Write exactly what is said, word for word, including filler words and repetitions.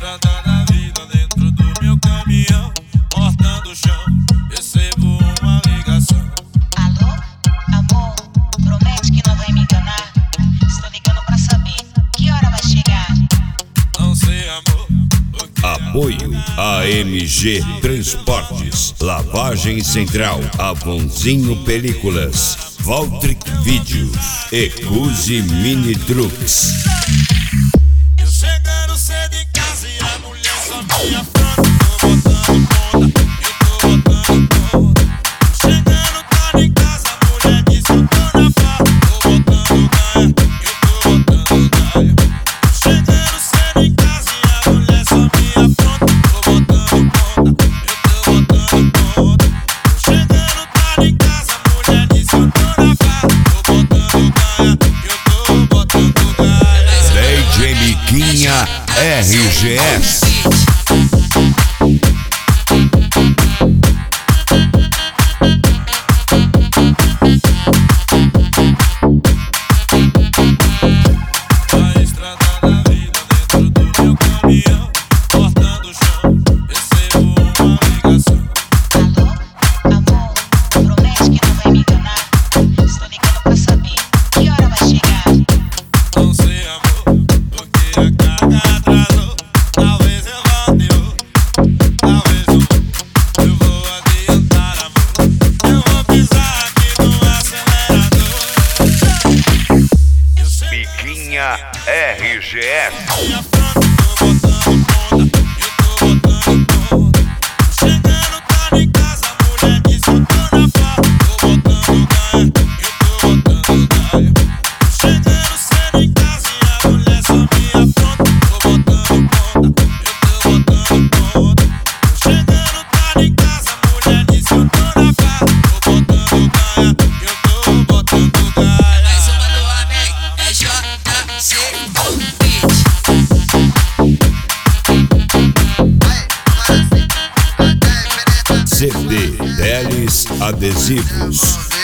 estrada da vida dentro do meu caminhão, portando o chão, recebo uma ligação. Alô, amor, promete que não vai me enganar. Estou ligando pra saber que hora vai chegar. Não sei, amor. Apoio A M G Transportes, Lavagem Central, Avonzinho Películas, Valtric Vídeos e Cusi Mini Trucks. Eu chegando cedo em casa e a mulher só me afronta. Tô botando conta, eu tô botando conta. Chegando tarde em casa, a mulher diz que eu tô na farra. Tô botando ganha, eu tô botando ganha. Chegando cedo em casa e a mulher só me afronta. Tô botando conta, eu tô botando conta. Chegando tarde em casa, a mulher diz que eu tô na farra. Tô botando ganha, eu tô botando ganha. D J Miquinha R G S. A estrada da vida dentro do meu caminhão, portando o chão, recebo uma ligação. Alô, amor, promete que não vai me enganar. Estou ligando pra saber que hora vai chegar. Não sei, amor, porque a carga atrasou. Talvez eu volte hoje, talvez eu, eu vou adiantar, amor. Eu vou pisar aqui no acelerador. Eu sei Miquinha R G S. que a frente tô botando conta, eu tô botando conta. Chegando tarde em casa, a mulher diz que eu tô na farra. Tô botando ganha, eu tô botando ganha. Chegando cedo em casa e a mulher só me afronta. Tô botando conta, eu tô botando conta. Chegando tarde em casa, a mulher diz que eu tô na farra. Tô botando ganha, eu tô botando ganha. Mais uma do Amém, é J C Beat. C D Delis Adesivos.